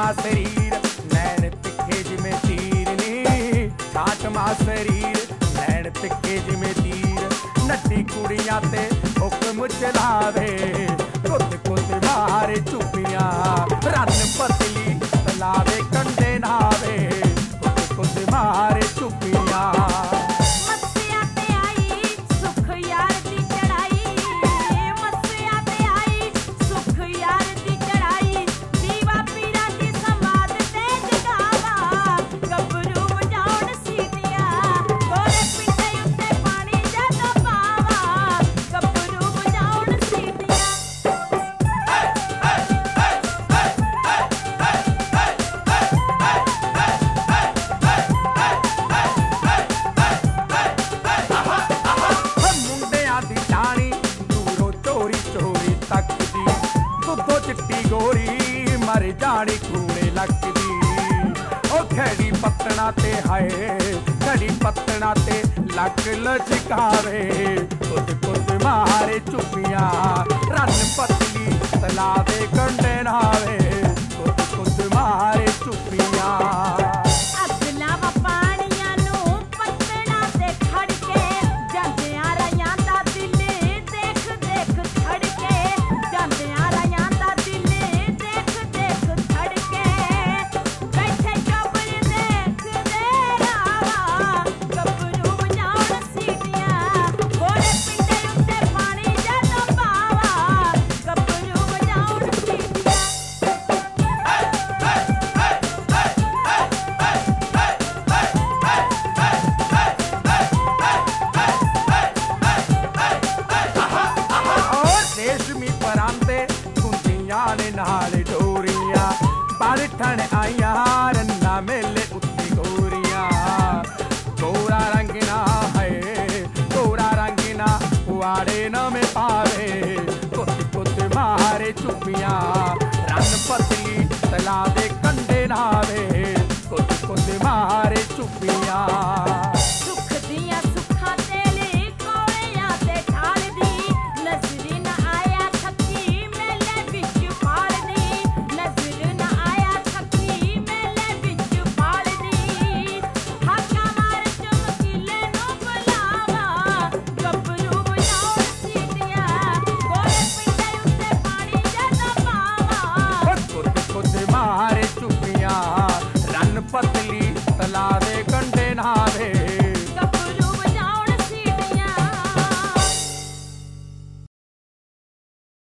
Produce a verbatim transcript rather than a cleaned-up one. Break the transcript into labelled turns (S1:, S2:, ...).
S1: ਮਾ ਸਰੀਰ ਨੈਣ ਤਿੱਖੇ ਜਿਵੇਂ ਤੀਰ ਨੀ, ਛਾਟ ਮਾ ਸਰੀਰ ਨੈਣ ਤਿੱਖੇ ਜਿਵੇਂ ਤੀਰ। ਨੱਡੀ ਕੁੜੀਆਂ ਤੇ ਹੁਕਮ ਚਲਾਵੇ, ਕੁੱਤ ਕੁੱਤ ਮਾਰੇ ਚੁੱਪੀਆਂ, ਰੰਨ ਪਤਲੀ ਤਲਾਵੇ ਕੰਡੇ ਨਾਵੇ, ਕੁੱਤ ਕੁੱਤ ਮਾਰੇ ਚੁੱਪੀਆਂ। चिट्टी गोरी मर जानी कूड़े लगदी, ओ खड़ी पत्तना ते हाय खड़ी पत्तना ते लक लचकावे, कुछ कुछ मारे चुपियां, रन पतली तलावे कंडे नावे, कुछ कुछ मारे चुपियां। ने नाल डोरियां बरठन आइयां रन्ना मेले उत्ती गोरियां, गोरा रंगना है गोरा रंगना कुआड़े न में पावे, कुत कुत मारे चुपियां, रन पतली तलावे कंडे नावे, कुत कुत मारे चुपियां। मारे चुपियां रन पतली तलावे